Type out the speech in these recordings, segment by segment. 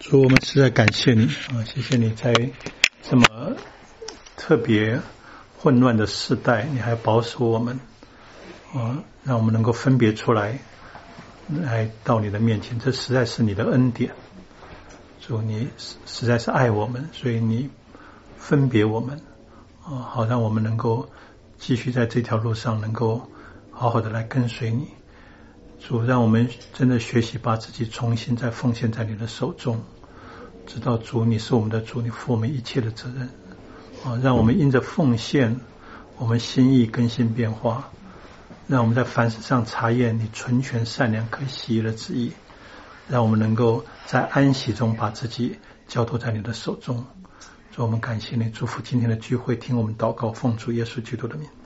主，我们实在感谢你啊！谢谢你在这么特别混乱的时代，你还保守我们啊，让我们能够分别出来，来到你的面前，这实在是你的恩典。主，你实在是爱我们，所以你分别我们啊，好让我们能够继续在这条路上能够好好的来跟随你。主，让我们真的学习把自己重新再奉献在你的手中，知道主你是我们的主，你负我们一切的责任啊！让我们因着奉献，我们心意更新变化，让我们在凡事上查验你纯全善良可喜悦的旨意，让我们能够在安息中把自己交托在你的手中。主，我们感谢你，祝福今天的聚会，听我们祷告，奉主耶稣基督的名。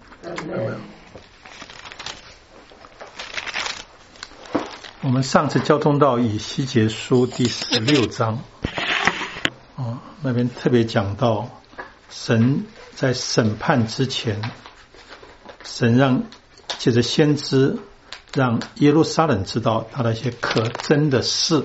我们上次交通到以西结书第16章那边特别讲到神在审判之前，神让借着先知让耶路撒冷知道他的一些可憎的事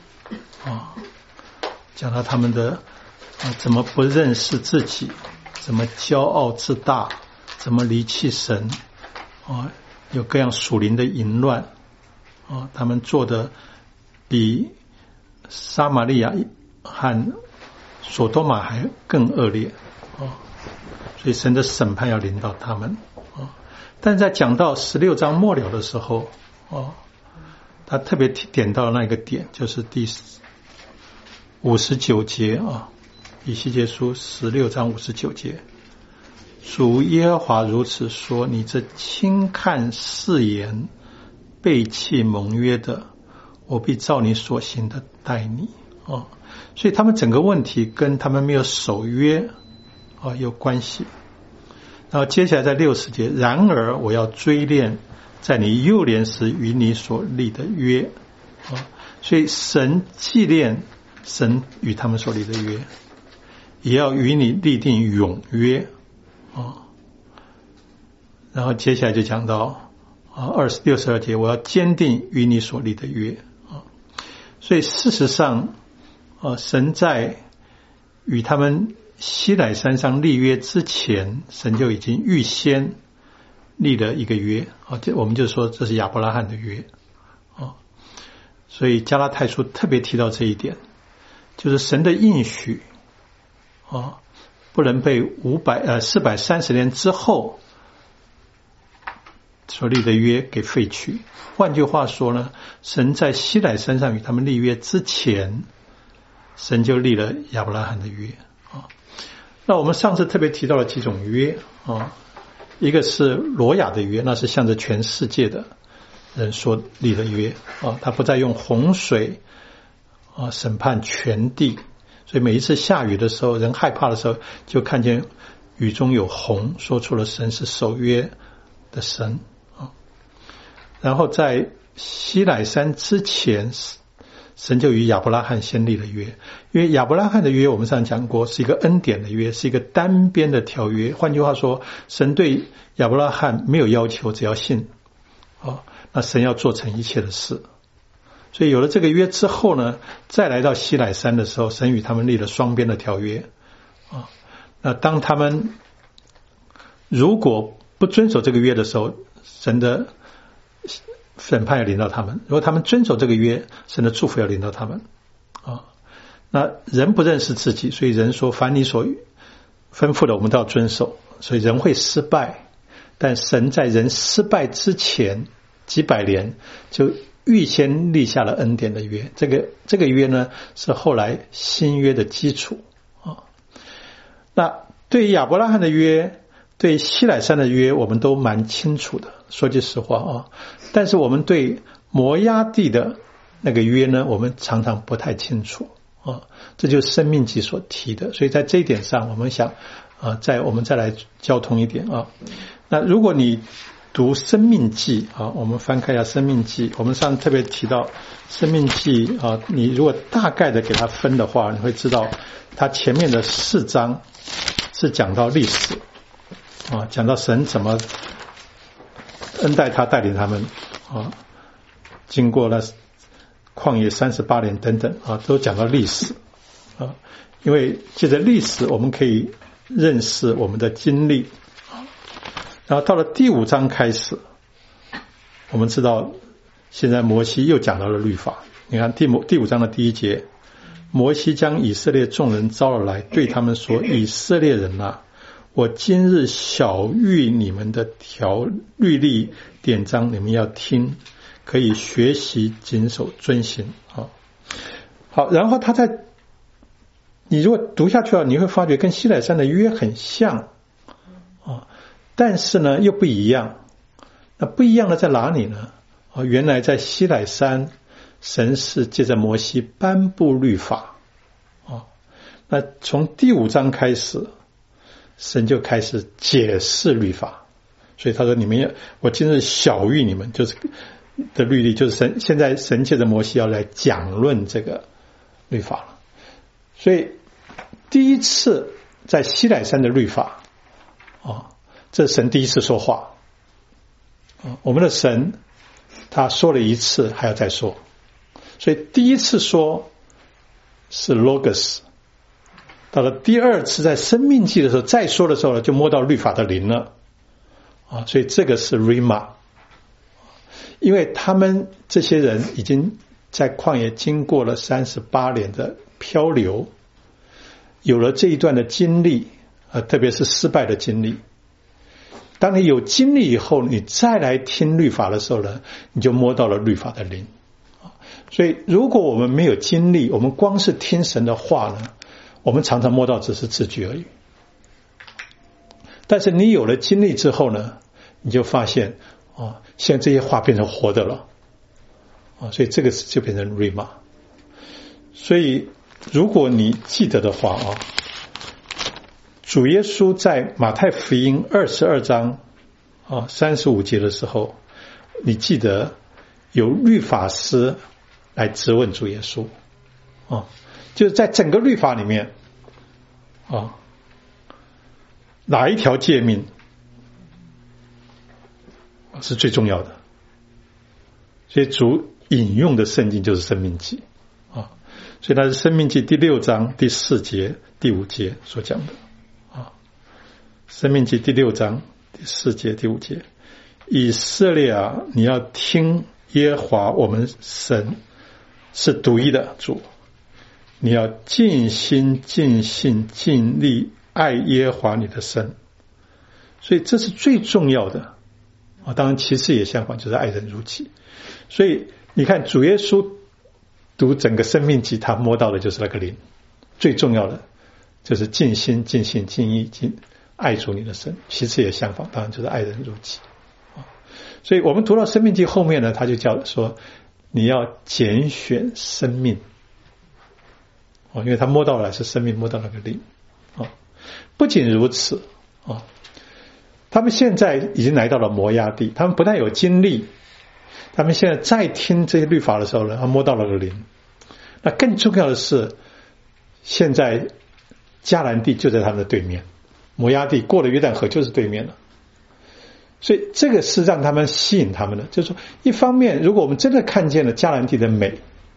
讲到他们的怎么不认识自己，怎么骄傲自大，怎么离弃神有各样属灵的淫乱他们做的比撒玛利亚和所多玛还更恶劣所以神的审判要临到他们但在讲到16章末了的时候他特别点到那个点，就是第59节以西结书16章59节，主耶和华如此说，你这轻看誓言背弃盟约的，我必照你所行的待你所以他们整个问题跟他们没有守约有关系。然后接下来在60节，然而我要追念在你幼年时与你所立的约所以神纪念神与他们所立的约，也要与你立定永约然后接下来就讲到62节，我要坚定与你所立的约所以事实上神在与他们西乃山上立约之前，神就已经预先立了一个约我们就说这是亚伯拉罕的约所以加拉太书特别提到这一点，就是神的应许不能被430年之后所立的约给废去。换句话说呢，神在西乃山上与他们立约之前，神就立了亚伯拉罕的约那我们上次特别提到了几种约一个是挪亚的约，那是向着全世界的人所立的约他不再用洪水审判全地，所以每一次下雨的时候，人害怕的时候就看见雨中有洪，说出了神是守约的神然后在西乃山之前，神就与亚伯拉罕先立了约，因为亚伯拉罕的约我们上讲过是一个恩典的约，是一个单边的条约。换句话说，神对亚伯拉罕没有要求，只要信那神要做成一切的事。所以有了这个约之后呢，再来到西乃山的时候，神与他们立了双边的条约那当他们如果不遵守这个约的时候，神的审判要临到他们；如果他们遵守这个约，神的祝福要临到他们那人不认识自己，所以人说凡你所吩咐的我们都要遵守，所以人会失败。但神在人失败之前几百年就预先立下了恩典的约，这个约呢是后来新约的基础那对于亚伯拉罕的约，对西乃山的约我们都蛮清楚的，说句实话但是我们对摩押地的那个约呢，我们常常不太清楚这就是申命记所提的。所以在这一点上我们想我们再来交通一点那如果你读申命记我们翻开一下申命记，我们上次特别提到申命记你如果大概的给它分的话，你会知道它前面的4章是讲到历史讲到神怎么恩待他带领他们经过了旷野38年等等啊，都讲到历史啊，因为借着历史我们可以认识我们的经历啊。然后到了第5章开始，我们知道现在摩西又讲到了律法。你看第5章的第1节，摩西将以色列众人招了来，对他们说：以色列人啊，我今日晓谕你们的律例典章，你们要听，可以学习谨守遵行啊。好，然后你如果读下去了，你会发觉跟西乃山的约很像啊，但是呢又不一样。那不一样的在哪里呢？原来在西乃山，神是借着摩西颁布律法啊。那从第5章开始，神就开始解释律法。所以他说：我今日晓谕你们，就是的律例，就是现在神借着摩西要来讲论这个律法了。所以第一次在西乃山的律法啊，这是神第一次说话啊。我们的神他说了一次还要再说，所以第一次说是 Logos， 到了第2次在生命记的时候再说的时候呢，就摸到律法的灵了啊。所以这个是 Rima， 因为他们这些人已经在旷野经过了38年的漂流，有了这一段的经历特别是失败的经历。当你有经历以后，你再来听律法的时候呢，你就摸到了律法的灵。所以如果我们没有经历，我们光是听神的话呢，我们常常摸到只是字句而已。但是你有了经历之后呢，你就发现现在这些话变成活的了所以这个就变成 Rima。 所以如果你记得的话主耶稣在马太福音22章35节的时候，你记得有律法师来质问主耶稣就是在整个律法里面哪一条诫命是最重要的？所以主引用的圣经就是申命记所以它是申命记第6章第4节第5节所讲的申命记第6章第4节第5节，以色列啊，你要听耶和华我们神是独一的主，你要尽心尽性尽力爱耶和华你的神。所以这是最重要的当然其次也相反，就是爱人如己。所以你看主耶稣读整个申命记，他摸到的就是那个灵，最重要的就是尽心尽性尽意爱主你的神，其次也相反，当然就是爱人如己所以我们读到申命记后面呢，他就叫说你要拣选生命因为他摸到了是生命，摸到那个灵不仅如此他们现在已经来到了摩押地，他们不但有经历，他们现在再听这些律法的时候呢，他摸到了个灵。那更重要的是，现在迦南地就在他们的对面，摩押地过了约旦河就是对面了。所以这个是让他们吸引他们的，就是说一方面如果我们真的看见了迦南地的美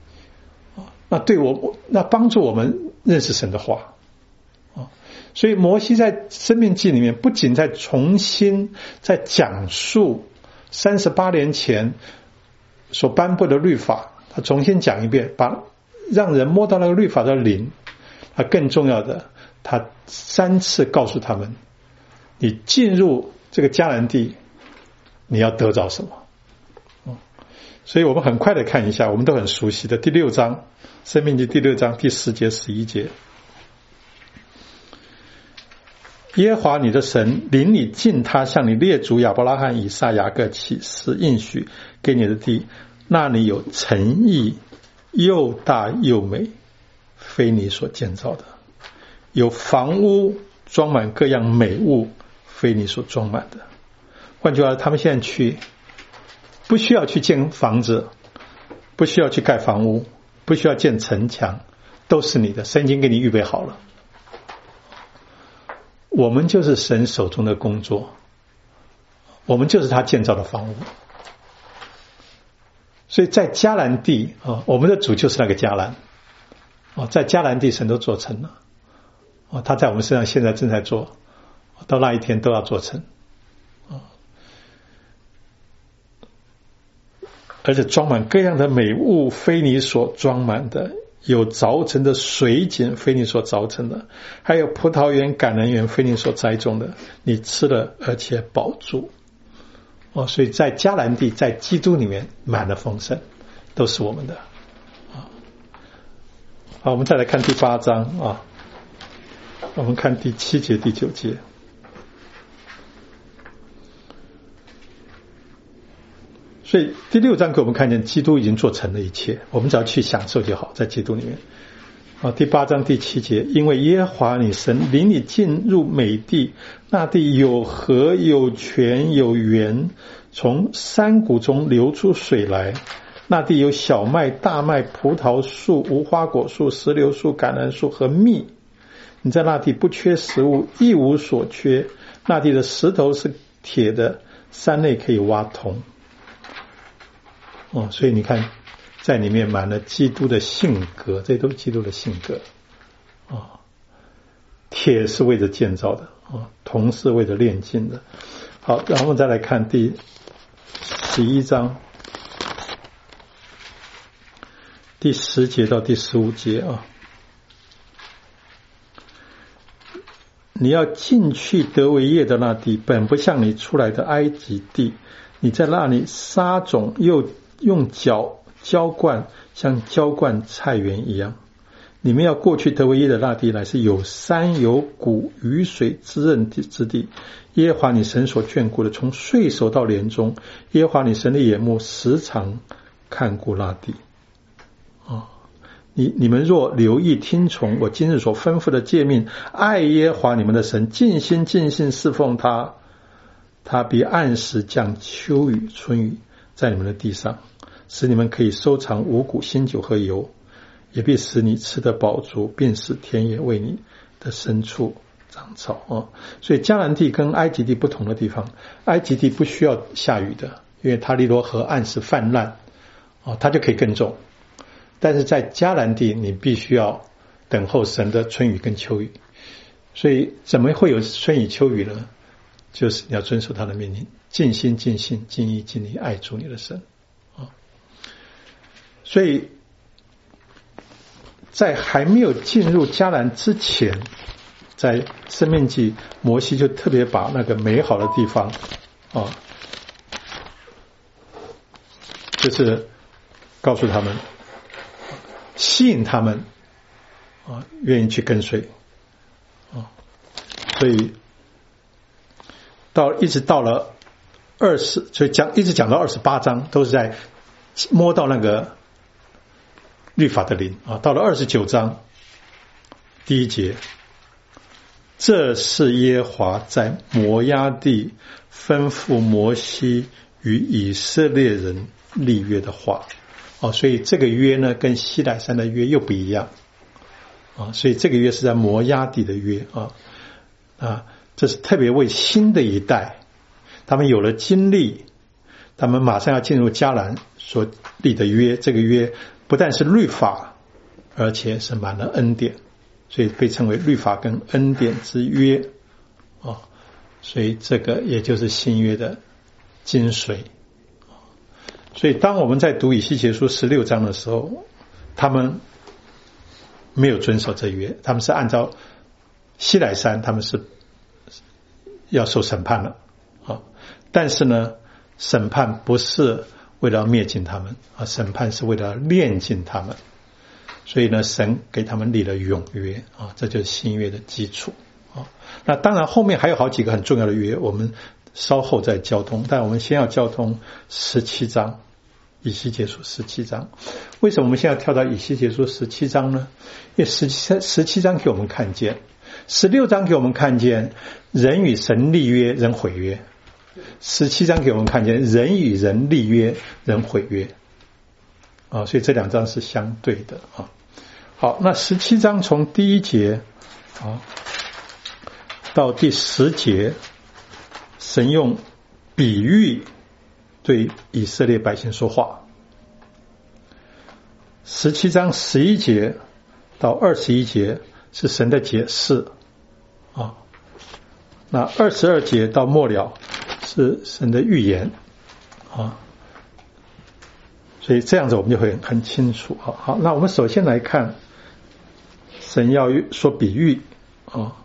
那帮助我们认识神的话所以摩西在申命记里面不仅在重新在讲述38年前所颁布的律法，他重新讲一遍，让人摸到那个律法的灵。更重要的，他3次告诉他们，你进入这个迦南地你要得着什么所以我们很快的看一下我们都很熟悉的第6章，申命记第6章第10节11节，耶和华你的神领你进他向你列祖亚伯拉罕以撒雅各起誓应许给你的地，那里有城邑又大又美，非你所建造的，有房屋装满各样美物，非你所装满的。换句话说，他们现在去不需要去建房子，不需要去盖房屋，不需要建城墙，都是你的，神已经给你预备好了。我们就是神手中的工作，我们就是他建造的房屋。 所以在迦南地啊，我们的主就是那个迦南啊，在迦南地神都做成了啊，他在我们身上现在正在做，到那一天都要做成啊，而且装满各样的美物，非你所装满的，有凿成的水井，非你所凿成的，还有葡萄园、橄榄园，非你所栽种的，你吃了而且饱足。哦，所以在迦南地，在基督里面满了丰盛，都是我们的啊。好，我们再来看第8章啊，我们看第7节、第9节。所以第6章给我们看见基督已经做成了一切，我们只要去享受就好，在基督里面。第8章第7节，因为耶和华你神领你进入美地，那地有河有泉有源，从山谷中流出水来，那地有小麦大麦葡萄树无花果树石榴树橄榄树和蜜，你在那地不缺食物，一无所缺，那地的石头是铁的，山内可以挖铜。所以你看在里面满了基督的性格，这都是基督的性格啊。铁是为了建造的啊，铜是为了炼金的。好，然后我们再来看第11章第10节到第15节啊。你要进去得为业的那地，本不像你出来的埃及地，你在那里撒种，又用脚浇灌，像浇灌菜园一样。你们要过去得为业的那地，乃是有山有谷雨水滋润之地。耶和华你神所眷顾的，从岁首到年终，耶和华你神的眼目时常看顾那地。你们若留意听从我今日所吩咐的诫命，爱耶和华你们的神，尽心尽性侍奉他，他必按时降秋雨春雨在你们的地上，使你们可以收藏五谷新酒和油，也必使你吃得饱足，并使田野为你的牲畜长草。所以迦南地跟埃及地不同的地方，埃及地不需要下雨的，因为它利罗河按时泛滥，它就可以耕种。但是在迦南地你必须要等候神的春雨跟秋雨。所以怎么会有春雨秋雨呢？就是你要遵守他的命令，尽心尽性尽意尽力爱主你的神。所以在还没有进入迦南之前，在申命记摩西就特别把那个美好的地方就是告诉他们，吸引他们愿意去跟随所以一直到了所以一直讲到28章，都是在摸到那个律法的灵到了29章第1节，这是耶和华在摩押地吩咐摩西与以色列人立约的话所以这个约呢跟西乃山的约又不一样所以这个约是在摩押地的约这是特别为新的一代，他们有了经历，他们马上要进入迦南所立的约。这个约不但是律法，而且是满了恩典，所以被称为律法跟恩典之约所以这个也就是新约的精髓。所以当我们在读以西结书16章的时候，他们没有遵守这约，他们是按照西乃山，他们是要受审判了但是呢，审判不是为了灭尽他们审判是为了炼尽他们。所以呢，神给他们立了永约这就是新约的基础那当然后面还有好几个很重要的约，我们稍后再交通，但我们先要交通17章，以西结书17章。为什么我们现在跳到以西结书17章呢？因为17章给我们看见，16章给我们看见人与神立约，人毁约；17章给我们看见人与人立约，人毁约所以这2章是相对的好，那17章从第1节到第10节，神用比喻对以色列百姓说话 17章11节到21节是神的解释啊，那22节到末了是神的预言啊，所以这样子我们就会很清楚啊。好，那我们首先来看神要说比喻啊。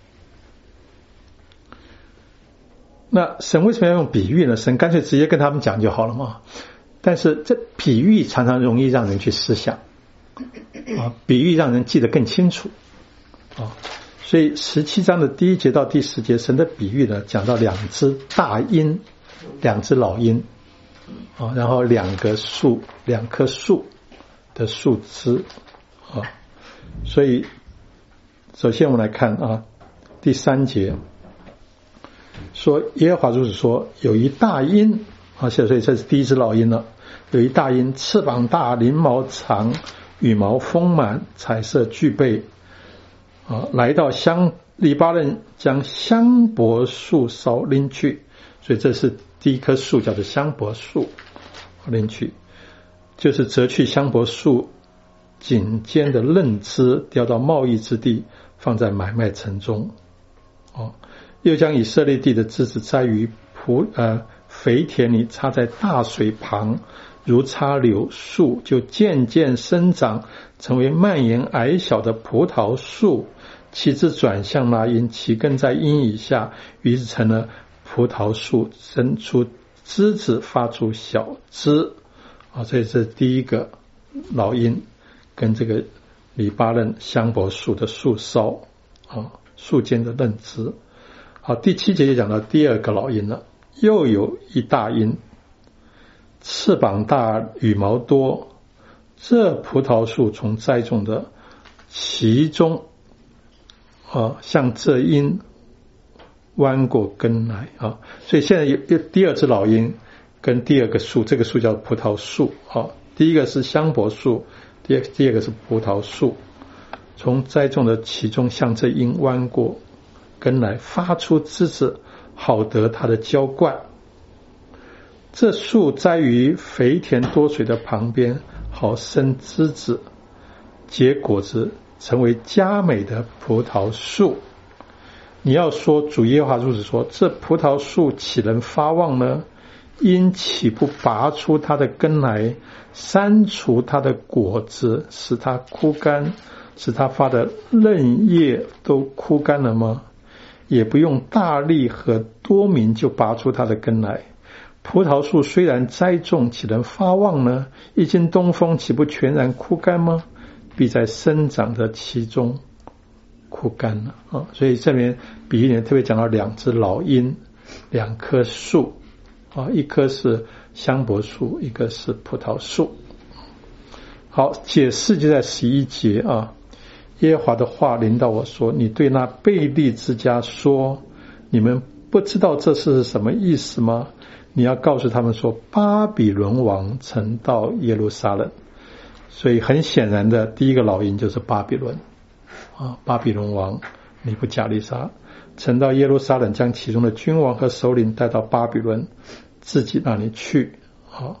那神为什么要用比喻呢？神干脆直接跟他们讲就好了嘛。但是这比喻常常容易让人去思想啊，比喻让人记得更清楚啊。所以17章的第1节到第10节，神的比喻呢，讲到2只大鹰，2只老鹰啊，然后2棵树的树枝啊。所以首先我们来看啊，第3节说耶和华如此说，有一大鹰啊，所以这是第1只老鹰了。有一大鹰，翅膀大，鳞毛长，羽毛丰满，彩色俱备啊，来到黎巴嫩，将香柏树梢拎去，所以这是第1棵树，叫做香柏树，拎去就是折去香柏树颈间的嫩枝，叼到贸易之地，放在买卖城中哦。又将以色列地的枝子栽于肥田里，插在大水旁，如插柳树，就渐渐生长，成为蔓延矮小的葡萄树。其枝转向那鹰，其根在鹰以下，于是成了葡萄树，生出枝子，发出小枝啊。所以这是第1个老鹰跟这个黎巴嫩香柏树的树梢啊，树间的嫩枝。好，第7节就讲到第2个老鹰了，又有一大鹰，翅膀大，羽毛多，这葡萄树从栽种的其中向这鹰弯过根来啊。所以现在有第2只老鹰跟第2个树，这个树叫葡萄树啊。第1个是香柏树，第2个是葡萄树，从栽种的其中向这鹰弯过根来，发出枝子，好得它的浇灌。这树栽于肥田多水的旁边，好生枝子，结果子，成为佳美的葡萄树。你要说，主耶和华如此说，这葡萄树岂能发旺呢？因岂不拔出它的根来，删除它的果子，使它枯干，使它发的嫩叶都枯干了吗？也不用大力和多民就拔出它的根来。葡萄树虽然栽种，岂能发旺呢？一经东风，岂不全然枯干吗？必在生长的其中枯干了啊。所以这边比喻里特别讲到2只老鹰，2棵树啊，一棵是香柏树，一个是葡萄树。好，解释就在11节啊。耶和华的话临到我说，你对那贝利之家说，你们不知道这是什么意思吗？你要告诉他们说，巴比伦王曾到耶路撒冷。所以很显然的，第1个老鹰就是巴比伦啊，巴比伦王尼布甲尼撒曾到耶路撒冷，将其中的君王和首领带到巴比伦自己那里去啊。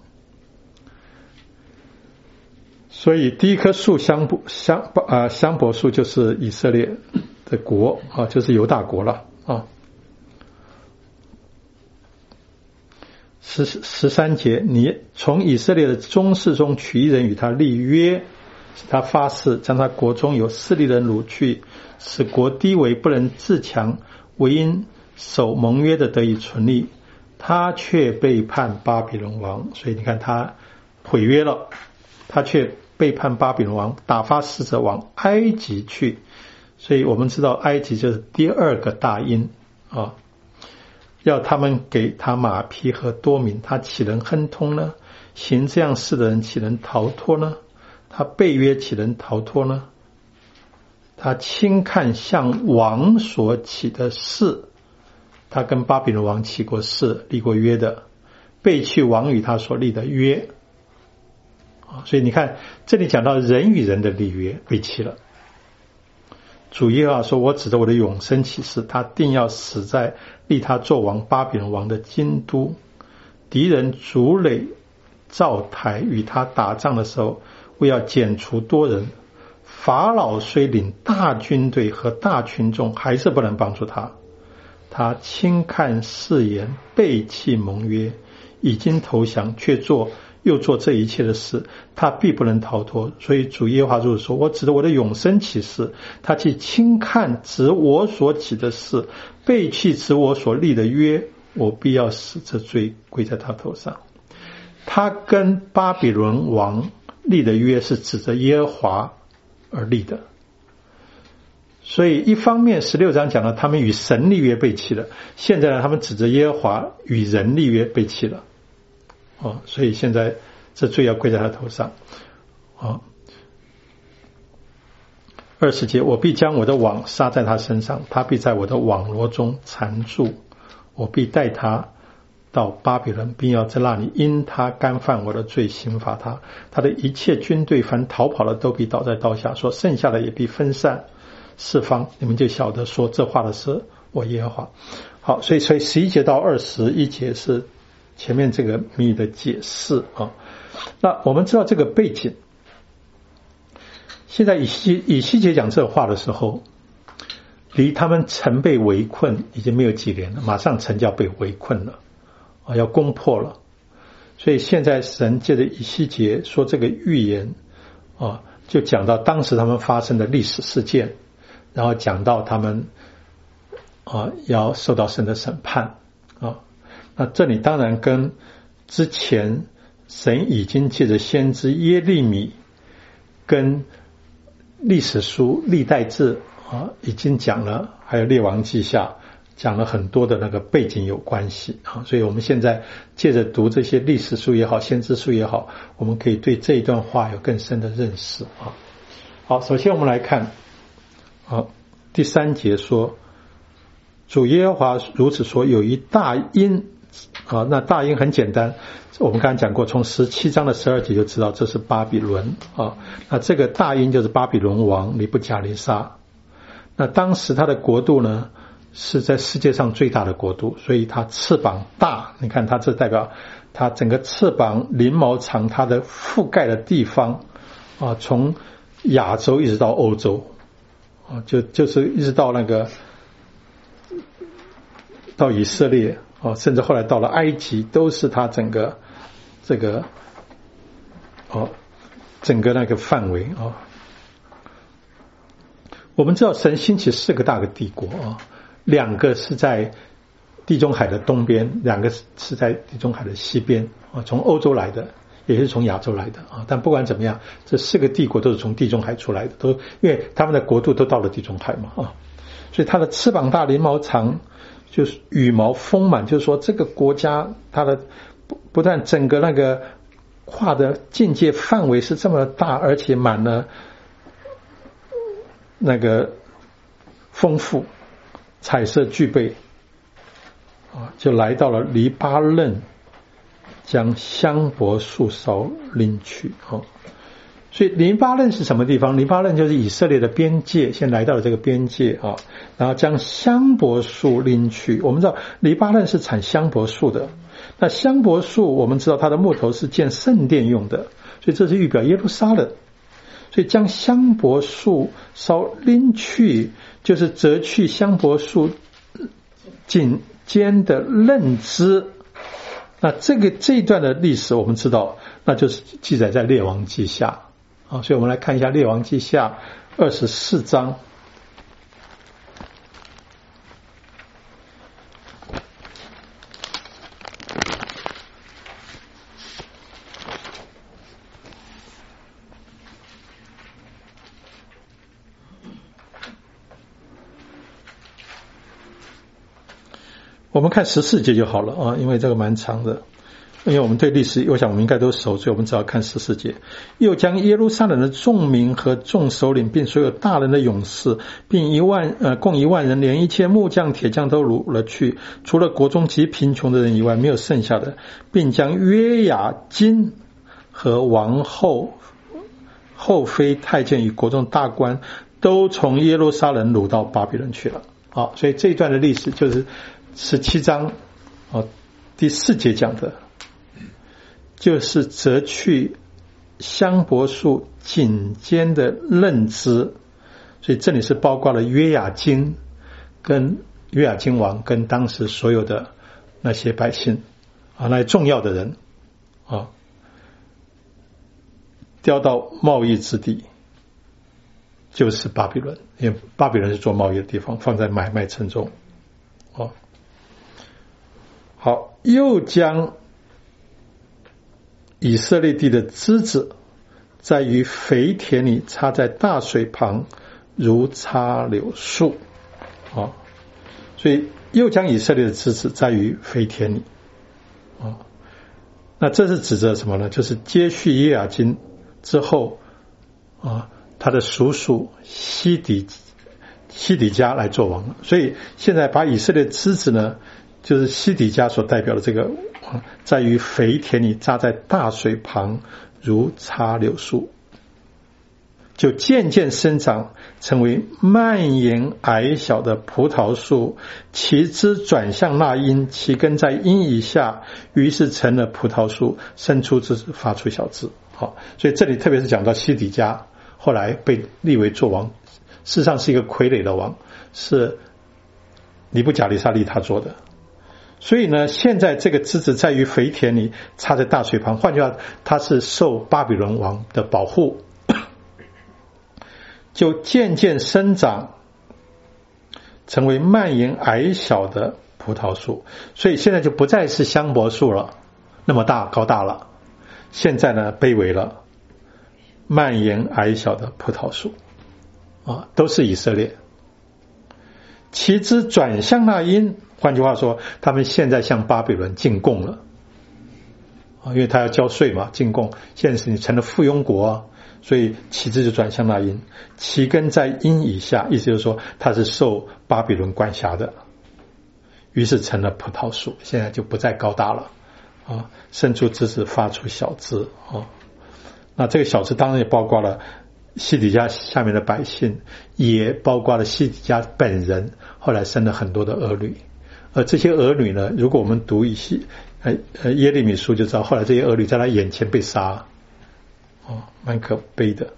所以第1棵树香柏树就是以色列的国啊，就是犹大国了啊。13节，你从以色列的宗室中取一人与他立约，使他发誓，将他国中有势力人掳去，使国低微不能自强，唯因守盟约的得以存立。他却背叛巴比伦王，所以你看他毁约了，他却背叛巴比伦王，打发使者往埃及去。所以我们知道埃及就是第2个大鹰啊，要他们给他马匹和多民，他岂能亨通呢？行这样事的人岂能逃脱呢？他背约岂能逃脱呢？他轻看向王所起的誓，他跟巴比伦王起过誓，立过约的，背弃王与他所立的约。所以你看这里讲到人与人的立约背弃了。主耶和华说，我指着我的永生起誓，他定要死在立他做王巴比伦王的京都。敌人筑垒造台与他打仗的时候， 不要剪除多人。法老虽领大军队和大群众，还是不能帮助他。他轻看誓言，背弃盟约，已经投降，却又做这一切的事，他必不能逃脱。所以主耶和华如此说：我指着我的永生起誓，他既轻看指我所起的事，背弃指我所立的约，我必要使这罪归在他头上。他跟巴比伦王立的约是指着耶和华而立的，所以一方面16章讲了他们与神立约背弃了，现在呢他们指着耶和华与人立约背弃了，所以现在这罪要归在他头上。20节，我必将我的网撒在他身上，他必在我的网罗中缠住，我必带他到巴比伦，并要在那里因他干犯我的罪刑罚他。他的一切军队凡逃跑的都必倒在刀下，说剩下的也必分散四方，你们就晓得说这话的是我耶和华。好，所以11节到21节是前面这个谜语的解释啊。那我们知道这个背景，现在以西结讲这话的时候，离他们城被围困已经没有几年了，马上城就要被围困了，要攻破了。所以现在神借着以西结说这个预言就讲到当时他们发生的历史事件，然后讲到他们要受到神的审判那这里当然跟之前神已经借着先知耶利米跟历史书历代志已经讲了，还有列王记下讲了很多的那个背景有关系所以我们现在借着读这些历史书也好，先知书也好，我们可以对这一段话有更深的认识好，首先我们来看第3节说，主耶和华如此说，有一大音那大音很简单，我们刚才讲过，从17章的12节就知道这是巴比伦那这个大音就是巴比伦王尼布甲尼撒。那当时他的国度呢是在世界上最大的国度，所以他翅膀大，你看他这代表他整个翅膀翎毛长，他的覆盖的地方从亚洲一直到欧洲就是一直到那个到以色列甚至后来到了埃及，都是他整个这个整个那个范围我们知道神兴起4个大的帝国2个是在地中海的东边，2个是在地中海的西边从欧洲来的，也是从亚洲来的但不管怎么样，这4个帝国都是从地中海出来的，都因为他们的国度都到了地中海嘛所以它的翅膀大，翎毛长，就是羽毛丰满，就是说这个国家它的不但整个那个跨的境界范围是这么大，而且满了那个丰富彩色具备就来到了黎巴嫩，将香柏树梢拎去所以黎巴嫩是什么地方？黎巴嫩就是以色列的边界，先来到了这个边界然后将香柏树拎去。我们知道黎巴嫩是产香柏树的，那香柏树我们知道它的木头是建圣殿用的，所以这是预表耶路撒冷。所以将香柏树梢拎去，就是折去香柏树颈间的嫩枝。那这一段的历史我们知道，那就是记载在列王记下所以我们来看一下列王记下24章。我们看14节就好了因为这个蛮长的，因为我们对历史我想我们应该都熟，所以我们只要看14节。又将耶路撒冷的众民和众首领并所有大人的勇士并共1万人，连一切木匠铁匠都掳了去，除了国中极贫穷的人以外没有剩下的，并将约雅斤和王后后妃太监与国中大官都从耶路撒冷掳到巴比伦去了所以这一段的历史就是17章第4节讲的，就是折去香柏树颈间的嫩枝，所以这里是包括了约雅斤王跟当时所有的那些百姓啊，那些重要的人啊，调到贸易之地，就是巴比伦，因为巴比伦是做贸易的地方，放在买卖城中。好，又将以色列地的枝子在于肥田里插在大水旁，如插柳树。所以又将以色列的枝子在于肥田里。那这是指着什么呢？就是接续约雅斤之后他的叔叔西底家来做王了。所以现在把以色列枝子呢，就是西底家所代表的这个在于肥田里扎在大水旁，如插柳树，就渐渐生长，成为蔓延矮小的葡萄树，其枝转向那荫，其根在荫以下，于是成了葡萄树，生出枝子，发出小枝。好，所以这里特别是讲到西底家后来被立为做王，事实上是一个傀儡的王，是尼布甲尼撒利他做的。所以呢，现在这个枝子在于肥田里插在大水旁，换句话，它是受巴比伦王的保护，就渐渐生长，成为蔓延矮小的葡萄树。所以现在就不再是香柏树了，那么大高大了，现在呢卑微了，蔓延矮小的葡萄树都是以色列。其枝转向那荫，换句话说，他们现在向巴比伦进贡了因为他要交税嘛，进贡，现在是你成了附庸国所以其枝就转向那荫，其根在荫以下，意思就是说他是受巴比伦管辖的，于是成了葡萄树，现在就不再高大了生出枝子，发出小枝那这个小枝当然也包括了西底家下面的百姓，也包括了西底家本人，后来生了很多的儿女。而这些儿女呢，如果我们读一些耶利米书就知道，后来这些儿女在他眼前被杀蛮可悲的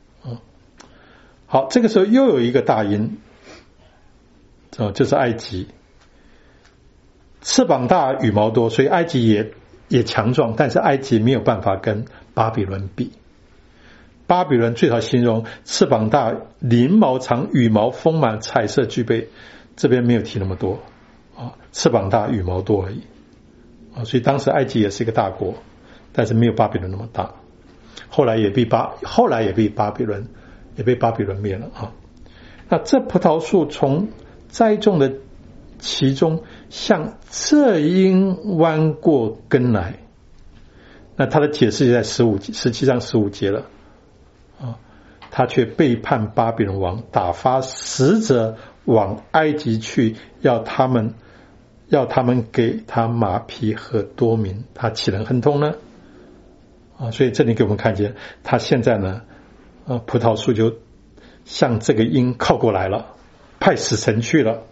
好，这个时候又有一个大鹰就是埃及，翅膀大羽毛多，所以埃及也强壮，但是埃及没有办法跟巴比伦比。巴比伦最好形容翅膀大，翎毛长，羽毛丰满，彩色俱备，这边没有提那么多翅膀大羽毛多而已所以当时埃及也是一个大国，但是没有巴比伦那么大，后来也被巴比伦灭了那这葡萄树从栽种的其中向这鹰弯过根来，那他的解释就在17章15节了他却背叛巴比伦王，打发使者往埃及去，要他们给他马匹和多民，他岂能亨通呢所以这里给我们看见，他现在呢葡萄树就向这个鹰靠过来了，派使臣去了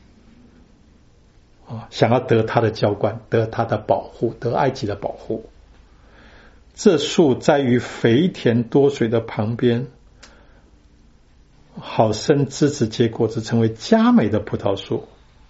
想要得他的浇灌，得他的保护，得埃及的保护。这树栽于肥田多水的旁边，好生枝子结果子，成为佳美的葡萄树。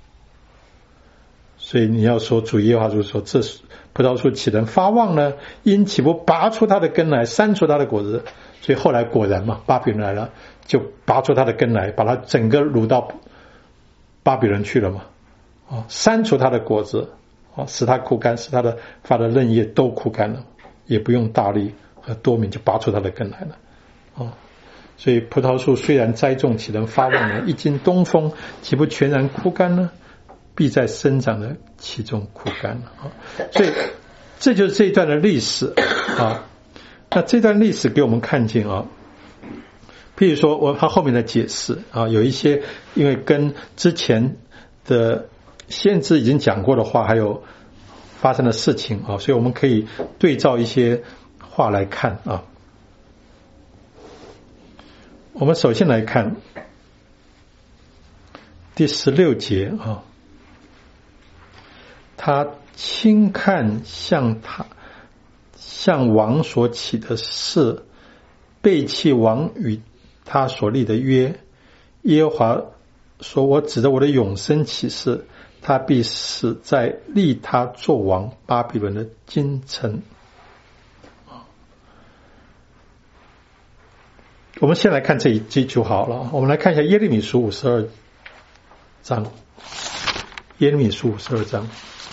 所以你要说主耶和华说，这葡萄树岂能发旺呢？因岂不拔出它的根来，删除它的果子？所以后来果然嘛，巴比伦来了，就拔出它的根来，把它整个掳到巴比伦去了嘛删除它的果子使它枯干，使它的发的嫩叶都枯干了，也不用大力和多民，就拔出它的根来了所以葡萄树虽然栽种，岂能发旺呢？一经东风，岂不全然枯干呢？必在生长的其中枯干了所以这就是这一段的历史那这段历史给我们看见譬如说他后面的解释有一些因为跟之前的先知已经讲过的话，还有发生的事情所以我们可以对照一些话来看我们首先来看第16节他轻看向向王所起的誓，背弃王与他所立的约。耶和华说，我指着我的永生起誓，他必死在立他作王巴比伦的京城。我们先来看这一句就好了。我们来看一下耶利米书52章，耶利米书52章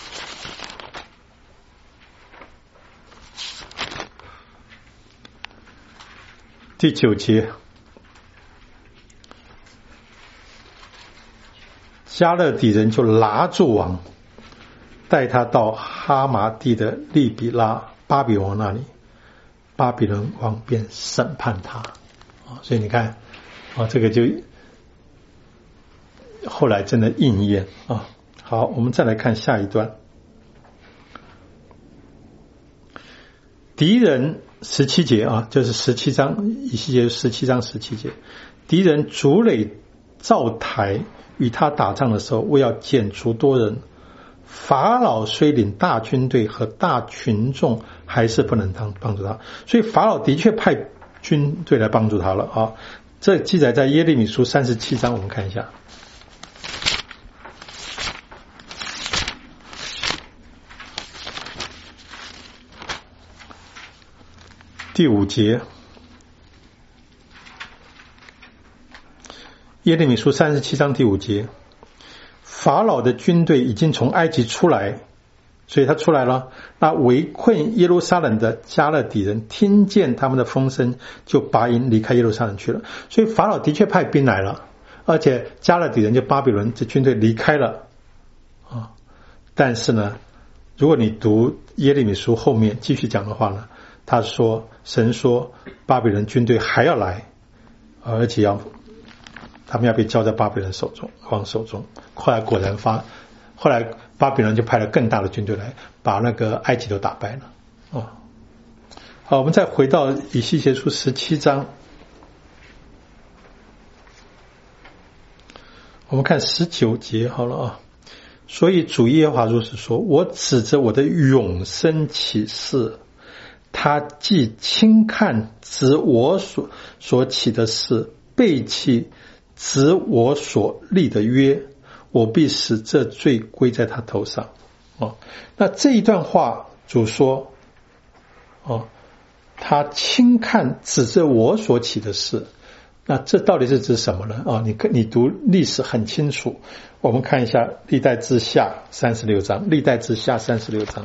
第9节，迦勒底人就拿住王，带他到哈麻地的利比拉巴比王那里，巴比伦王便审判他。所以你看这个就后来真的应验啊。好，我们再来看下一段。敌人17节啊，就是17章，以西结17章17节，敌人筑垒造台与他打仗的时候，为要剪除多人，法老虽领大军队和大群众，还是不能帮助他。所以法老的确派军队来帮助他了啊。这记载在耶利米书37章，我们看一下。第5节，耶利米书37章第5节，法老的军队已经从埃及出来，所以他出来了。那围困耶路撒冷的迦勒底人听见他们的风声，就拔营离开耶路撒冷去了。所以法老的确派兵来了，而且迦勒底人就巴比伦这军队离开了啊。但是呢，如果你读耶利米书后面继续讲的话呢，他说神说巴比伦军队还要来，而且他们要被交在巴比伦王手中。后来果然后来巴比伦就派了更大的军队来，把那个埃及都打败了。好，我们再回到以西结书17章，我们看19节好了啊。所以主耶和华如此说，我指着我的永生起誓，他既轻看指我所起的事，背弃指我所立的约，我必使这罪归在他头上。那这一段话主说他轻看指着我所起的事，那这到底是指什么呢？你读历史很清楚。我们看一下历代志下36章，历代志下36章。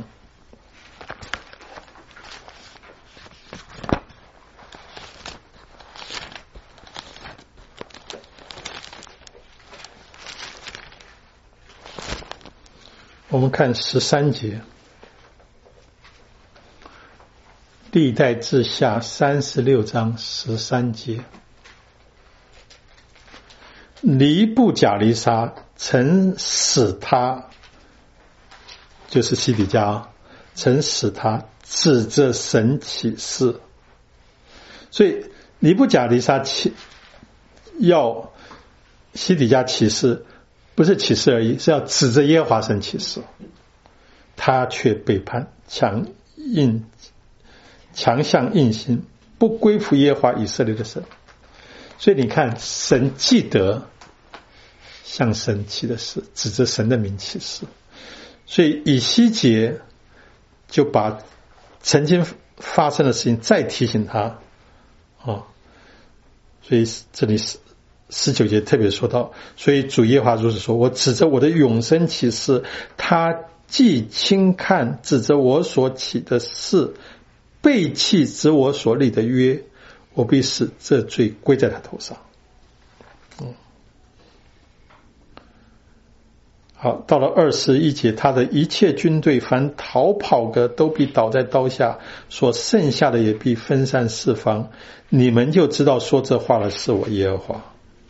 我们看13节，历代志下36章13节，尼布甲尼撒曾使他，就是西底家，曾使他指着神起誓。所以尼布甲尼撒要西底家起誓，不是起誓而已，是要指着耶和华神起誓。他却背叛，强项硬心，不归服耶和华以色列的神。所以你看，神记得向神起的誓，指着神的名起誓。所以以西结就把曾经发生的事情再提醒他所以这里19节特别说到，所以主耶和华如此说，我指着我的永生起誓，他既轻看指着我所起的事，背弃指我所立的约，我必使这罪归在他头上。好，到了21节，他的一切军队凡逃跑的都必倒在刀下，所剩下的也必分散四方，你们就知道说这话的是我耶和华。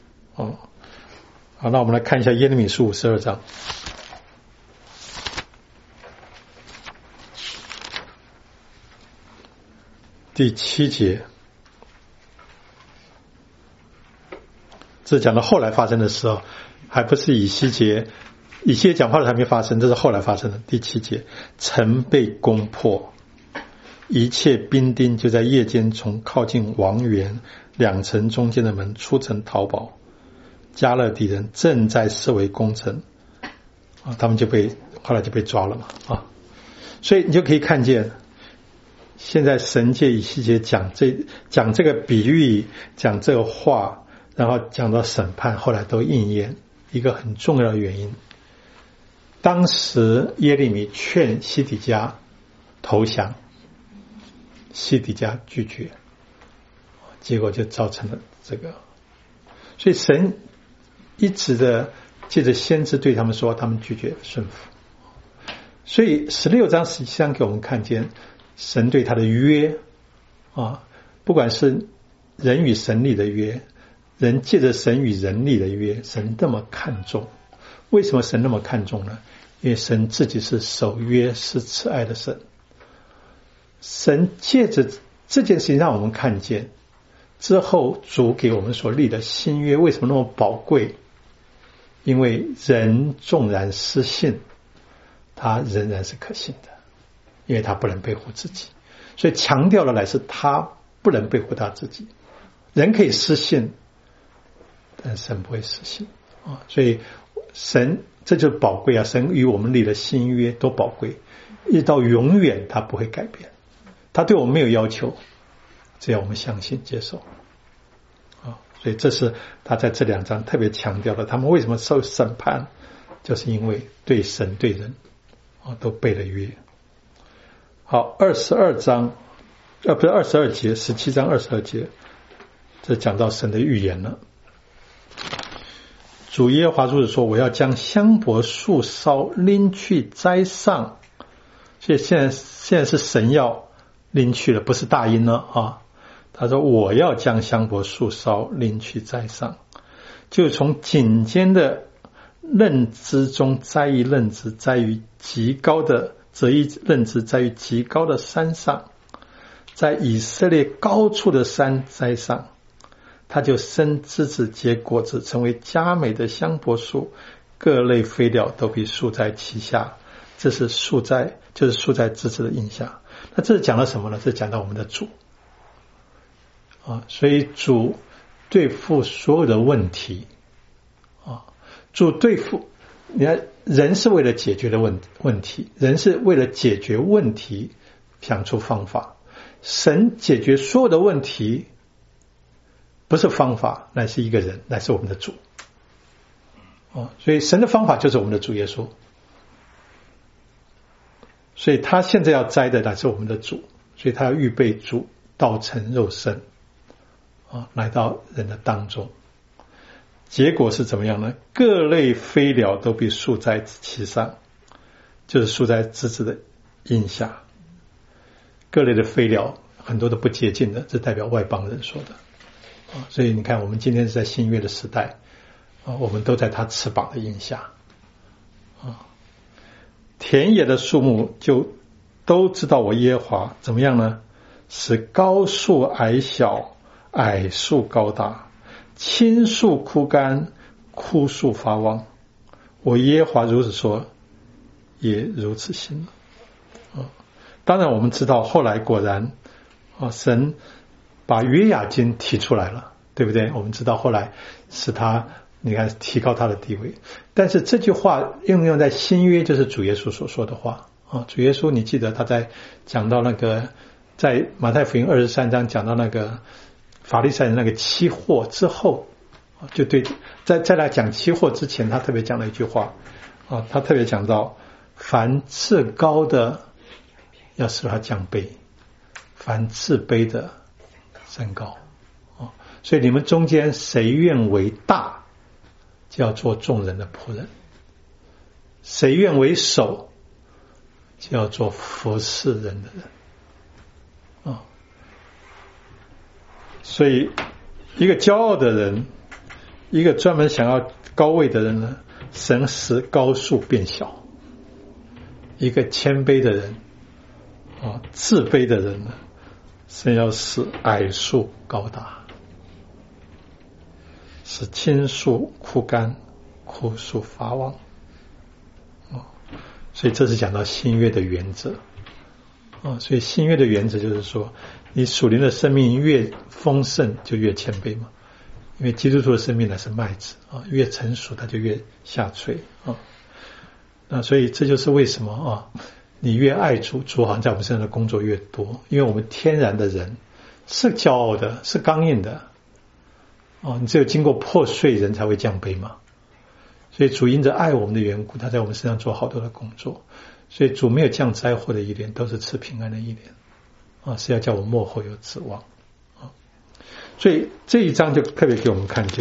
好，那我们来看一下耶利米书52章。第7节，这讲到后来发生的事还不是以西结讲话的还没发生，这是后来发生的。第7节，城被攻破， 一切兵丁就在夜间从靠近王园2城中间的门出城逃跑。加勒底人正在四围攻城，他们后来就被抓了嘛。所以你就可以看见，现在神借以西结讲这个比喻，讲这个话，然后讲到审判，后来都应验。一个很重要的原因，当时耶利米劝西底家投降，西底家拒绝，结果就造成了这个。所以神一直的借着先知对他们说，他们拒绝顺服。所以16章17章给我们看见神对他的约不管是人与神立的约，人借着神与人立的约，神那么看重。为什么神那么看重呢？因为神自己是守约是慈爱的神。神借着这件事情让我们看见之后主给我们所立的新约为什么那么宝贵，因为人纵然失信，他仍然是可信的，因为他不能背负自己。所以强调的乃是他不能背负他自己。人可以失信，但神不会失信所以神这就是宝贵神与我们立了新约多宝贵，一直到永远他不会改变。他对我们没有要求，只要我们相信接受所以这是他在这2章特别强调的。他们为什么受审判，就是因为对神对人都背了约。好，22章不是22节，17章22节，这讲到神的预言了。主耶和华如此说，我要将香柏树梢拎去栽上。所以现在是神要拎去了，不是大音了他说我要将香柏树梢拎去栽上，就从颈间的嫩枝中摘一嫩枝，摘于极高的择一嫩枝，摘于极高的山上，在以色列高处的山栽上，它就生枝子结果子，成为佳美的香柏树，各类飞鸟都必树在其下。这是树在枝子的印下。那这是讲了什么呢？这是讲到我们的主所以主对付所有的问题主对付，你看人是为了解决的问题，人是为了解决问题想出方法。神解决所有的问题不是方法，乃是一个人，乃是我们的主所以神的方法就是我们的主耶稣。所以他现在要摘的乃是我们的主，所以他要预备主道成肉身来到人的当中。结果是怎么样呢？各类飞鸟都必树在其上，就是树在枝子的荫下。各类的飞鸟很多都不洁净的，这代表外邦人说的所以你看我们今天是在新约的时代我们都在他翅膀的荫下田野的树木就都知道我耶和华怎么样呢？使高树矮小，矮树高大，青树枯干，枯树发旺。我耶和华如此说，也如此行了当然我们知道后来果然神把约雅斤提出来了，对不对？我们知道后来使他你看提高他的地位。但是这句话应用在新约，就是主耶稣所说的话主耶稣你记得他在讲到那个在马太福音23章讲到那个法利赛人那个期货之后就对再来讲期货之前，他特别讲了一句话他特别讲到凡至高的要使他降卑，凡自卑的升高所以你们中间谁愿为大，就要做众人的仆人；谁愿为首，就要做服侍人的人所以一个骄傲的人，一个专门想要高位的人呢，神使高树变小；一个谦卑的人自卑的人呢，神要使矮树高大，使青树枯干，枯树发旺所以这是讲到新约的原则所以新约的原则就是说，你属灵的生命越丰盛就越谦卑嘛，因为基督徒的生命呢是麦子越成熟它就越下垂那所以这就是为什么你越爱主，主好像在我们身上的工作越多，因为我们天然的人是骄傲的，是刚硬的你只有经过破碎人才会降卑嘛，所以主因着爱我们的缘故，他在我们身上做好多的工作，所以主没有降灾祸的一年，都是赐平安的一年是要叫我们末后有指望所以这一章就特别给我们看见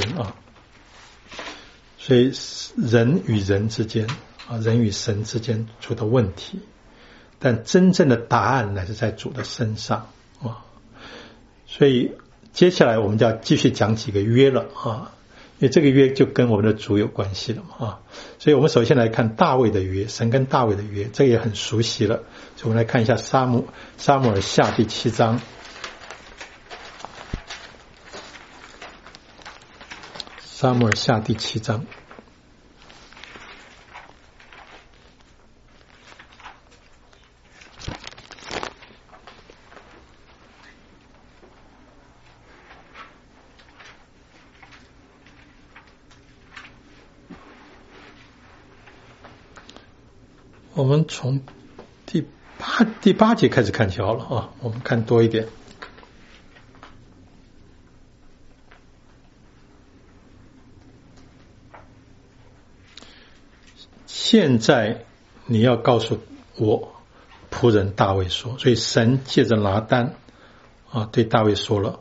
所以人与人之间人与神之间出的问题，但真正的答案乃是在主的身上所以接下来我们就要继续讲几个约了因为这个约就跟我们的主有关系了嘛所以我们首先来看大卫的约，神跟大卫的约，这个也很熟悉了，所以我们来看一下撒母耳下第7章。撒母耳下第7章。我们从第八节开始看就好了我们看多一点。现在你要告诉我仆人大卫说，所以神借着拿单对大卫说了，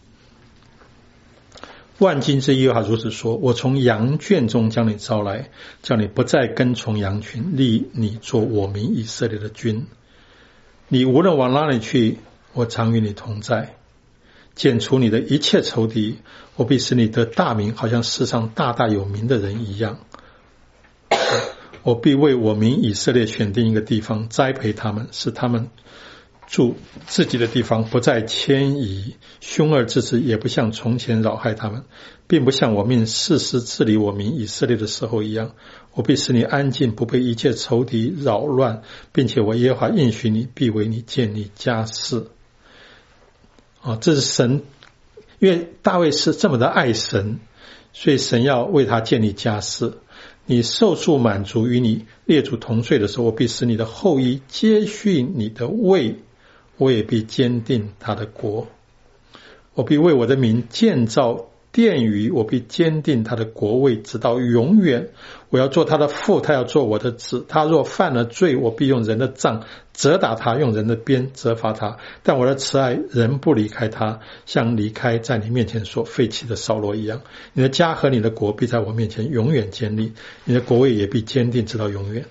万军之耶和华如此说，我从羊圈中将你招来，叫你不再跟从羊群，立你做我民以色列的君。你无论往哪里去，我常与你同在，剪除你的一切仇敌，我必使你得大名，好像世上大大有名的人一样。我必为我民以色列选定一个地方，栽培他们，使他们住自己的地方，不再迁移，凶恶之子也不像从前扰害他们，并不像我命士师治理我民以色列的时候一样。我必使你安静，不被一切仇敌扰乱，并且我耶和华应许你，必为你建立家室。这是神，因为大卫是这么的爱神，所以神要为他建立家室。你受数满足，与你列祖同睡的时候，我必使你的后裔接续你的位，我也必坚定他的国。我必为我的名建造殿宇，我必坚定他的国位直到永远。我要做他的父，他要做我的子。他若犯了罪，我必用人的杖责打他，用人的鞭责罚他。但我的慈爱仍不离开他，像离开在你面前所废弃的扫罗一样。你的家和你的国必在我面前永远坚立，你的国位也必坚定直到永远。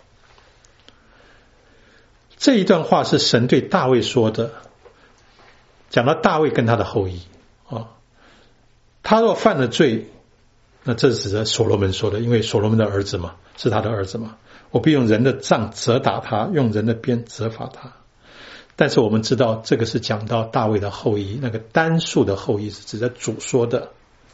这一段话是神对大卫说的，讲到大卫跟他的后裔他若犯了罪，那这是指着所罗门说的，因为所罗门的儿子嘛，是他的儿子嘛。我必用人的杖责打他，用人的鞭责罚他。但是我们知道这个是讲到大卫的后裔，那个单数的后裔是指着主说的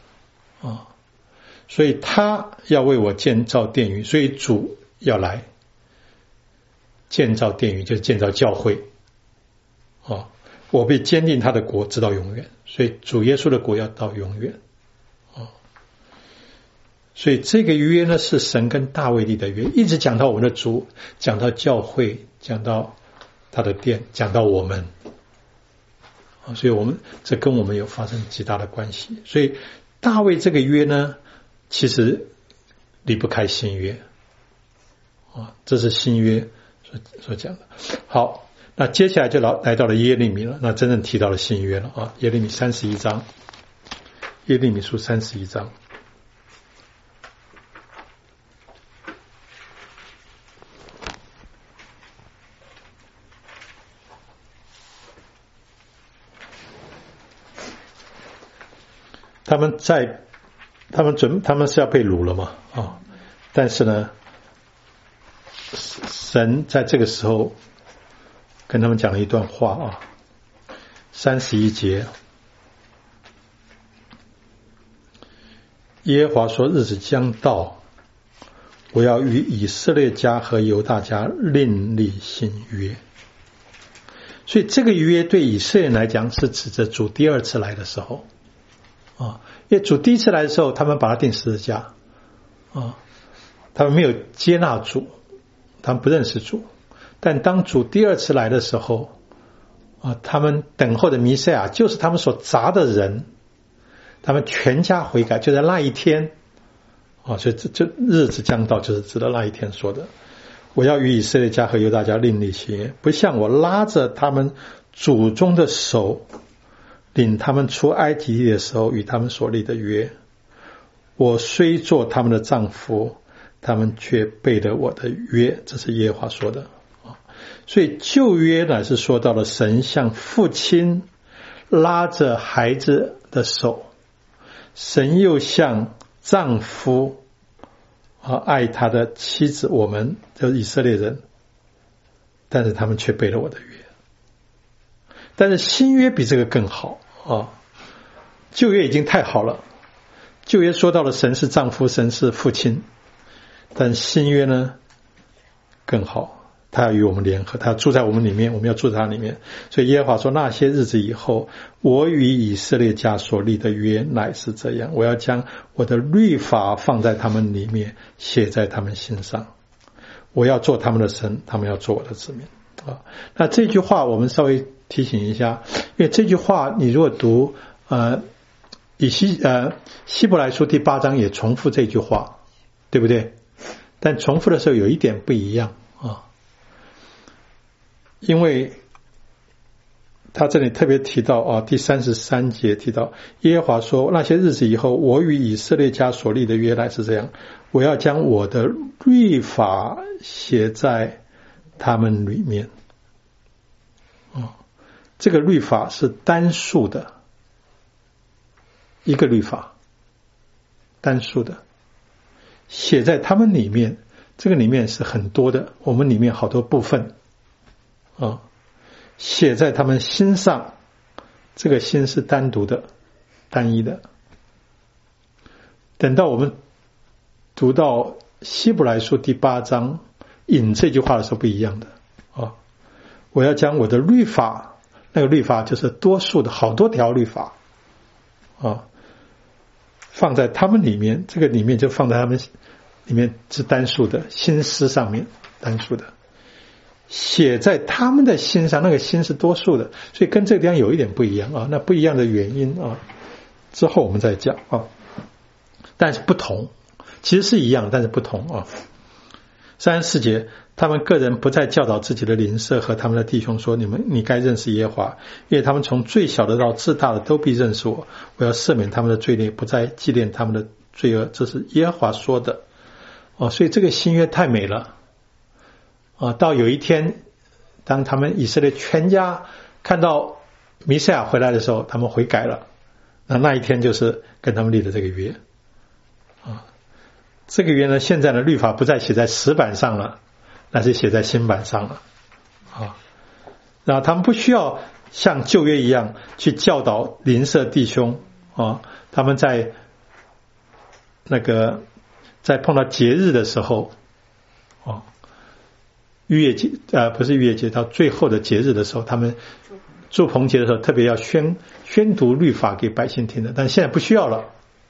所以他要为我建造殿宇，所以主要来建造殿宇，就是建造教会我必坚定他的国直到永远，所以主耶稣的国要到永远所以这个约呢是神跟大卫立的约，一直讲到我们的主，讲到教会，讲到他的殿，讲到我们所以我们这跟我们有发生极大的关系。所以大卫这个约呢其实离不开新约这是新约所讲的。好，那接下来就来到了耶利米了，那真正提到了新约了耶利米31章，耶利米书31章。他们是要被掳了嘛但是呢神在这个时候跟他们讲了一段话31节，耶和华说，日子将到，我要与以色列家和犹大家另立新约。 所以这个约对以色列人来讲是指着主第二次来的时候因为主第一次来的时候他们把他钉十字架他们没有接纳主，他们不认识主，但当主第二次来的时候他们等候的弥赛亚就是他们所砸的人，他们全家悔改，就在那一天所以这日子将到，就是指的那一天说的，我要与以色列家和犹大家另立新约，不像我拉着他们祖宗的手领他们出埃及地的时候与他们所立的约，我虽做他们的丈夫，他们却背了我的约，这是耶和华说的所以旧约呢是说到了神像父亲拉着孩子的手，神又像丈夫爱他的妻子，我们就是以色列人，但是他们却背了我的约。但是新约比这个更好旧约已经太好了，旧约说到了神是丈夫，神是父亲，但新约呢更好，他要与我们联合，他要住在我们里面，我们要住在他里面。所以耶和华说，那些日子以后，我与以色列家所立的约乃是这样，我要将我的律法放在他们里面，写在他们心上，我要做他们的神，他们要做我的子民那这句话我们稍微提醒一下，因为这句话你如果读希伯来书第8章也重复这句话，对不对？但重复的时候有一点不一样因为他这里特别提到第33节提到耶和华说，那些日子以后，我与以色列家所立的约乃是这样，我要将我的律法写在他们里面这个律法是单数的一个律法，单数的写在他们里面，这个里面是很多的，我们里面好多部分写在他们心上，这个心是单独的单一的。等到我们读到希伯来书第8章引这句话的时候不一样的我要将我的律法，那个律法就是多数的好多条律法放在他们里面，这个里面就放在他们里面是单数的，心思上面单数的，写在他们的心上，那个心是多数的，所以跟这个地方有一点不一样那不一样的原因之后我们再讲但是不同，其实是一样，但是不同34节，他们个人不再教导自己的邻舍和他们的弟兄说，你该认识耶和华，因为他们从最小的到至大的都必认识我，我要赦免他们的罪孽，不再纪念他们的罪恶，这是耶和华说的所以这个新约太美了到有一天当他们以色列全家看到弥赛亚回来的时候，他们悔改了，那一天就是跟他们立的这个约这个约呢，现在的律法不再写在石板上了，那是写在新板上了然后他们不需要像旧约一样去教导邻舍弟兄他们在碰到节日的时候逾越节不是逾越节，到最后的节日的时候，他们住棚节的时候特别要宣读律法给百姓听的，但现在不需要了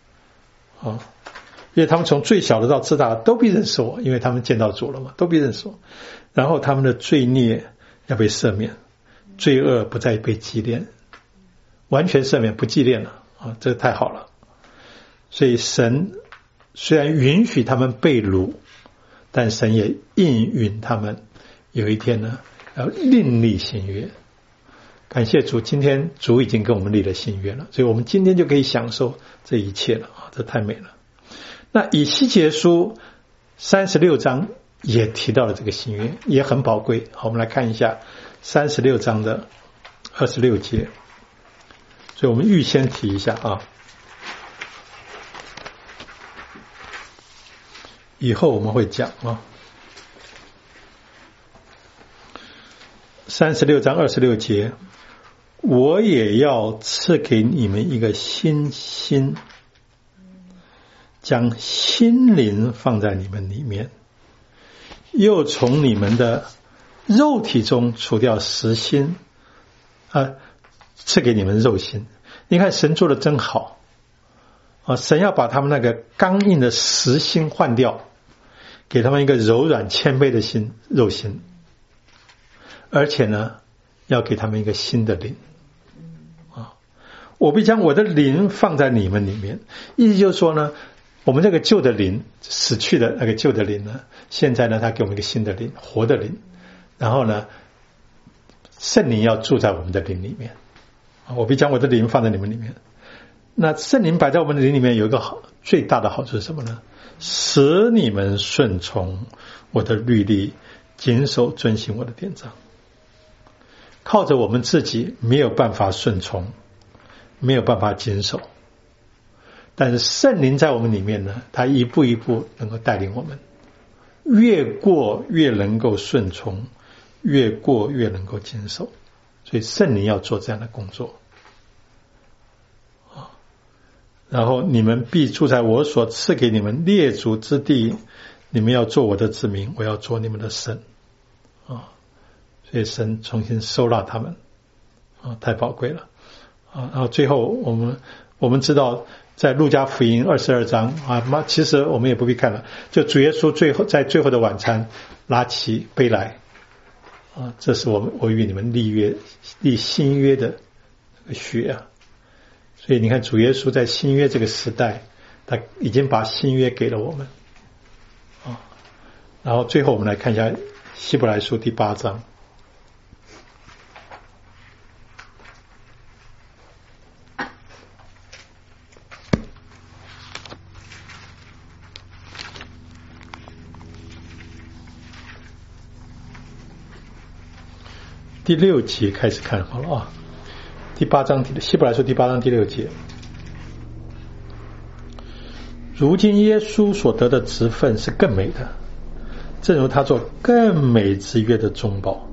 因为他们从最小的到至大的都必认识我，因为他们见到主了嘛，都必认识我，然后他们的罪孽要被赦免，罪恶不再被纪念，完全赦免不纪念了这太好了。所以神虽然允许他们被掳，但神也应允他们有一天呢要另立新约。感谢主，今天主已经跟我们立了新约了，所以我们今天就可以享受这一切了这太美了。那以西结书36章也提到了这个新约，也很宝贵。好，我们来看一下36章的26节，所以我们预先提一下以后我们会讲36章26节，我也要赐给你们一个新心，将心灵放在你们里面，又从你们的肉体中除掉实心赐给你们肉心。你看神做的真好神要把他们那个刚硬的实心换掉，给他们一个柔软谦卑的心，肉心，而且呢要给他们一个新的灵我必将我的灵放在你们里面。意思就是说呢，我们这个旧的灵，死去的那个旧的灵呢，现在呢他给我们一个新的灵，活的灵，然后呢圣灵要住在我们的灵里面我必将我的灵放在你们里面。那圣灵摆在我们的灵里面有一个最大的好处是什么呢？使你们顺从我的律例，谨守遵行我的典章。靠着我们自己没有办法顺从，没有办法谨守，但是圣灵在我们里面呢，他一步一步能够带领我们，越过越能够顺从，越过越能够谨守。所以圣灵要做这样的工作然后你们必住在我所赐给你们列祖之地，你们要做我的子民，我要做你们的神所以神重新收纳他们太宝贵了然后最后我们知道在路加福音22章其实我们也不必看了，就主耶稣在最后的晚餐拿起杯来这是我与你们立新约的血所以你看主耶稣在新约这个时代，他已经把新约给了我们然后最后我们来看一下希伯来书第8章第6节开始看好了第8章希伯来书第8章第6节，如今耶稣所得的职分是更美的，正如他做更美之约的中保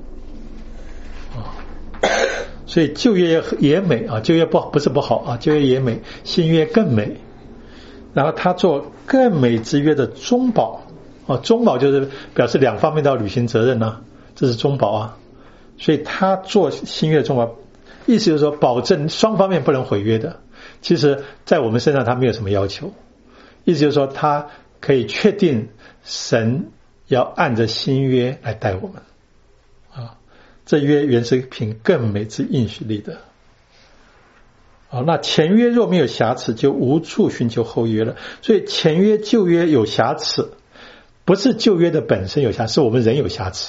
所以旧约也美旧约不是不好旧约也美，新约更美。然后他做更美之约的中保中保就是表示两方面都要履行责任这是中保所以他做新约的中保，意思就是说保证双方面不能毁约的。其实在我们身上他没有什么要求，意思就是说他可以确定神要按着新约来带我们这约原是凭更美之应许立的那前约若没有瑕疵，就无处寻求后约了。所以前约旧约有瑕疵，不是旧约的本身有瑕疵，是我们人有瑕疵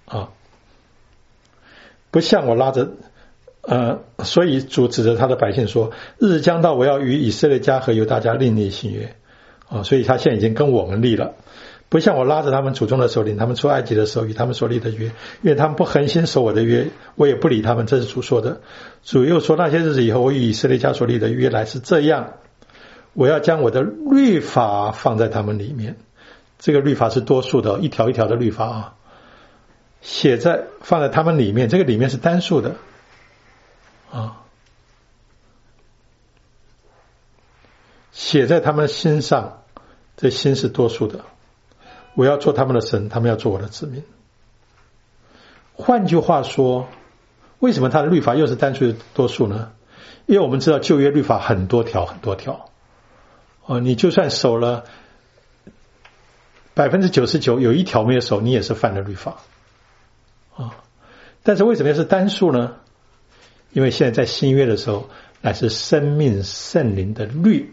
不像我拉着所以主指着他的百姓说，日子将到，我要与以色列家和犹大家另立新约所以他现在已经跟我们立了，不像我拉着他们祖宗的手，领他们出埃及的时候与他们所立的约，因为他们不恒心守我的约，我也不理他们，这是主说的。主又说，那些日子以后，我与以色列家所立的约来是这样，我要将我的律法放在他们里面。这个律法是多数的，一条一条的律法放在他们里面，这个里面是单数的写在他们心上，这心是多数的。我要做他们的神，他们要做我的子民。换句话说，为什么他的律法又是单数多数呢？因为我们知道旧约律法很多条很多条你就算守了99%，有一条没有守，你也是犯了律法但是为什么是单数呢？因为现在在新约的时候乃是生命圣灵的律，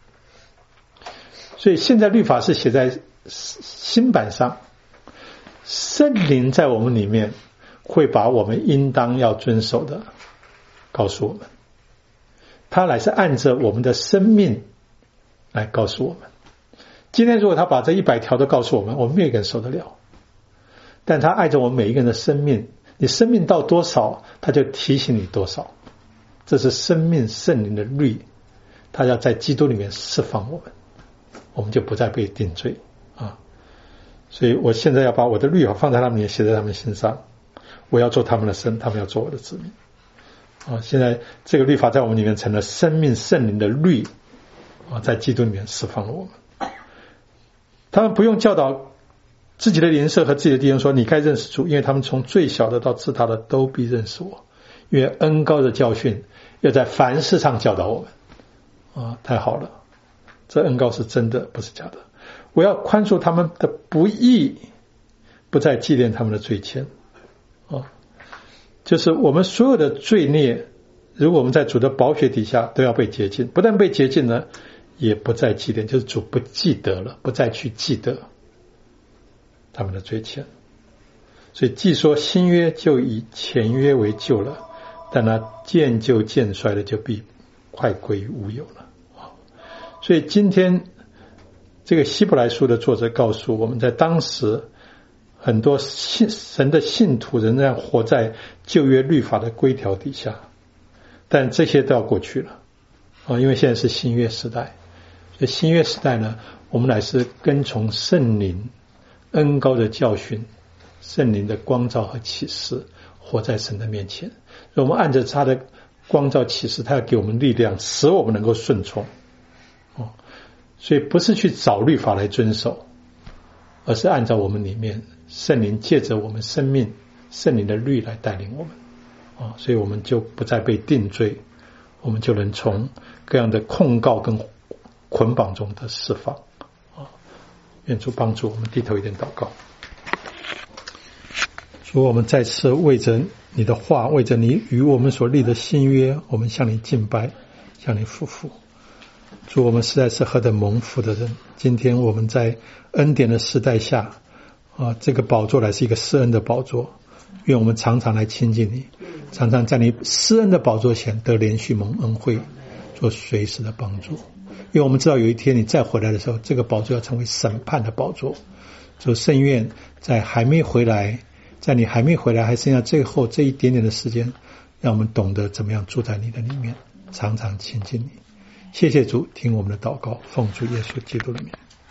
所以现在律法是写在新版上，圣灵在我们里面会把我们应当要遵守的告诉我们，他乃是按着我们的生命来告诉我们。今天如果他把这100条都告诉我们，我们没有一个人受得了，但他爱着我们每一个人的生命，你生命到多少他就提醒你多少，这是生命圣灵的律，他要在基督里面释放我们，我们就不再被定罪所以我现在要把我的律法放在他们里面，写在他们心上，我要做他们的神，他们要做我的子民现在这个律法在我们里面成了生命圣灵的律在基督里面释放了我们。他们不用教导自己的邻舍和自己的弟兄说，你该认识主，因为他们从最小的到至大的都必认识我， 因为恩膏的教训要在凡事上教导我们太好了，这恩膏是真的，不是假的。我要宽恕他们的不义，不再纪念他们的罪愆就是我们所有的罪孽，如果我们在主的宝血底下都要被洁净，不但被洁净呢，也不再纪念，就是主不记得了，不再去记得他们的罪愆。所以既说新约就以前约为旧了，但那渐旧渐衰的就必快归于无有了。所以今天这个希伯来书的作者告诉我们，在当时很多神的信徒仍然活在旧约律法的规条底下，但这些都要过去了因为现在是新约时代。所以新约时代呢，我们乃是跟从圣灵恩膏的教训，圣灵的光照和启示，活在神的面前。我们按着他的光照启示，他要给我们力量，使我们能够顺从所以不是去找律法来遵守，而是按照我们里面圣灵借着我们生命圣灵的律来带领我们所以我们就不再被定罪，我们就能从各样的控告跟捆绑中的释放愿主帮助我们。低头一点祷告。主，我们再次为着你的话，为着你与我们所立的新约，我们向你敬拜，向你匍匐。主，我们实在是何等蒙福的人，今天我们在恩典的时代下这个宝座乃是一个施恩的宝座，愿我们常常来亲近你，常常在你施恩的宝座前得连续蒙恩惠，做随时的帮助。因为我们知道有一天你再回来的时候，这个宝座要成为审判的宝座。就甚愿在还没回来，在你还没回来还剩下最后这一点点的时间，让我们懂得怎么样住在你的里面，常常亲近你。谢谢主，听我们的祷告，奉主耶稣基督的名。